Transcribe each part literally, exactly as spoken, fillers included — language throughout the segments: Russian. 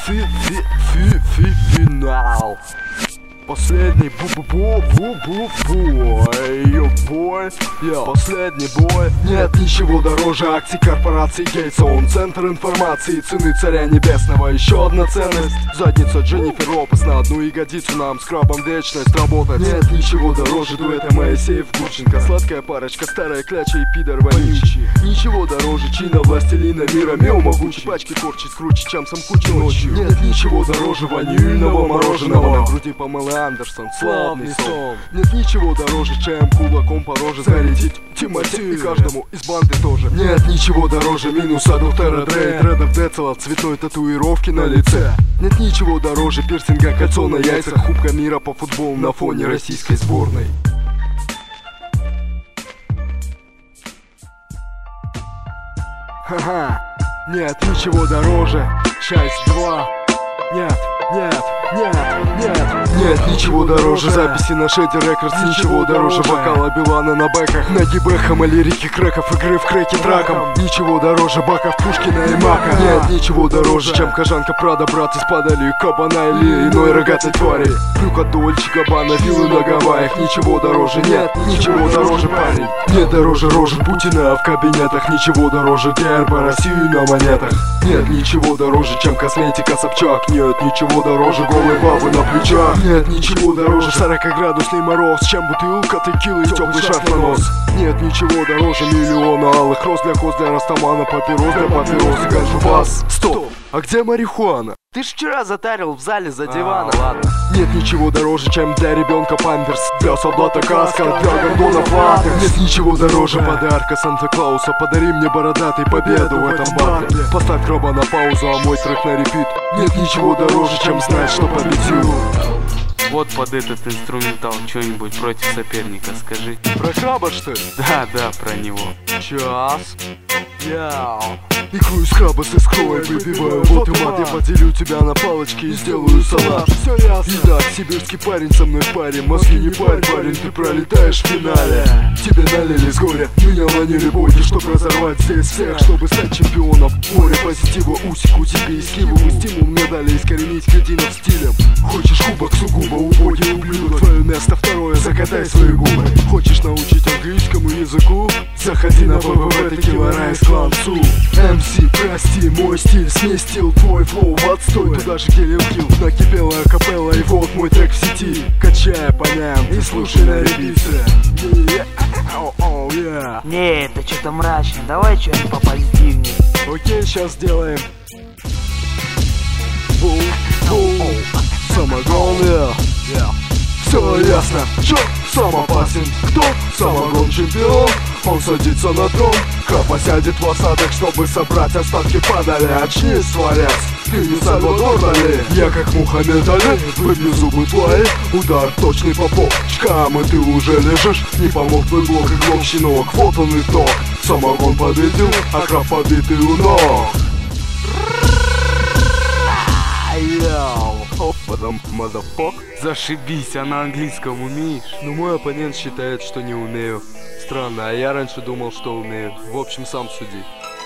фи фи фи фи финал. Последний бу-бу-бу-бу-бой. Последний бой. Нет ничего дороже акций корпорации Гейтса. Он центр информации, цены царя небесного. Еще одна ценность. Задница Дженнифер Лопес на одну ягодицу. Нам с крабом вечность работать. Нет ничего дороже дуэта Моисеев Гурченко. Сладкая парочка, старая кляча и пидор вонючий. Ничего дороже чина властелина мира. Мео могучий, пачки корчит круче, чем сам куча ночью. Нет ничего дороже ванильного мороженого. На груди Памелы Андерсон, славный сон. Нет ничего дороже, чем кулаком по роже зарядить Тимати, и каждому из банды тоже. Нет ничего дороже минуса доктора Дре, Редов Децела, цветной татуировки на лице. Нет ничего дороже пирсинга, кольцо на яйцах, кубка мира по футболу на фоне российской сборной. Ха-ха. Нет ничего дороже. Часть два. Нет, нет, нет, нет. Нет ничего дороже записи на Shady Records. Ничего дороже бокала Билана на бэках, ноги Бэхэма, лирики крэков, игры в крэке траком. Ничего дороже баков Пушкина и Мака. Нет ничего дороже, чем кожанка Прада, брат из Падали, кабана или иной рогатой твари. Брюк от Дольче Габбана, виллы на Гавайях. Ничего дороже, нет, ничего дороже, парень. Нет дороже рожи Путина в кабинетах. Ничего дороже герба России на монетах. Нет ничего дороже, чем косметика Собчак. Нет ничего дороже голой бабы на плечах. Нет ничего дороже сорокаградусный мороз, чем бутылка текилы и теплый шарф на нос. Нет ничего дороже миллиона алых роз для коз, для растамана, папирос для папирос и ганжу вас. Стоп, а где марихуана? Ты ж вчера затарил в зале за диваном. А, ладно. Нет ничего дороже, чем для ребенка памперс, для солдата каска, для гордона флатер. Нет ничего дороже подарка Санта-Клауса. Подари мне, бородатый, победу в этом батле. Поставь краба на паузу, а мой трек на репит. Нет ничего дороже, чем знать, что победил. Вот под этот инструментал что-нибудь против соперника скажи. Про краба, что ли? Да, да, про него. Час. Яу. Икру из краба с искрой выбиваю. Вот и мат, я поделю тебя на палочки и сделаю салат. Все ясно. Итак, сибирский парень со мной в паре. Мозги не парь, парень, ты пролетаешь в финале. Тебе налили с горя, меня ланили боги, чтобы разорвать здесь всех, чтобы стать чемпионом. Море позитива, усику тебе и скиву. Стимул мне дали искоренить кретинов стилем. Хочешь кубок сугубо, убогий ублюдок. Твое место второе, закатай свои губы. Хочешь научить английскому языку? Заходи на ВВВ, Текила Райс Клан Су. эм си, прости, мой стиль сместил твой флоу в отстой. Туда же Киллер Килл, накипела акапелла, и вот мой трек в сети. Качай по ням и слушай на репите. Не, это что-то мрачно, давай что-нибудь попозитивнее. Окей, сейчас сделаем. Бум, бум, самогон, yeah. Все ясно, чё сам опасен, кто самогон чемпион. Он садится на трон, краб сядет в осадок, чтобы собрать остатки падали. Очнись, творец, ты не Сальвадор Дали. Я как Мухаммед Али, выбью зубы твои. Удар точный по почкам, и ты уже лежишь. Не помог твой блок, иглок, щенок, вот он итог. Самогон победил, а краб побитый у ног. Потом motherfuck. Зашибись, а на английском умеешь? Ну мой оппонент считает, что не умею. Странно, а я раньше думал, что умею. В общем, сам суди.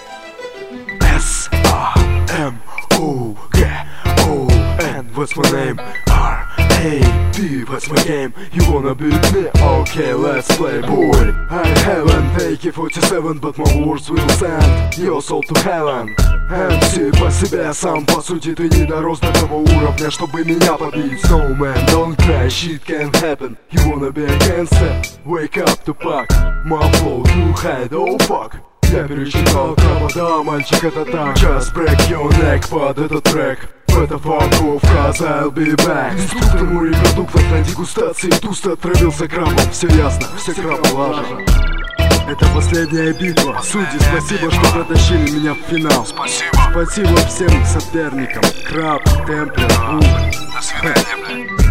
S A M O G O N, what's my name? R A D, what's my game? You wanna beat me? Okay, let's play, boy. I haven't A K forty-seven, but my words will send your soul to heaven. эм си по себе сам, по сути, ты не дорос до того уровня, чтобы меня побить. No man, don't cry, shit can happen. You wanna be a gangster? Wake up to pack. My flow too high, oh fuck. Я перечитал краба, да, мальчик, это так. Just break your neck под этот трек. Это фанков, cause I'll be back. Инструктор морепродуктов на дегустации туста отравился крабом. Все ясно, все крабы лажа. Это последняя битва. Судьи, спасибо, что протащили меня в финал. Спасибо. Спасибо всем соперникам. Краб, Темплер, Бук. До свидания, блядь.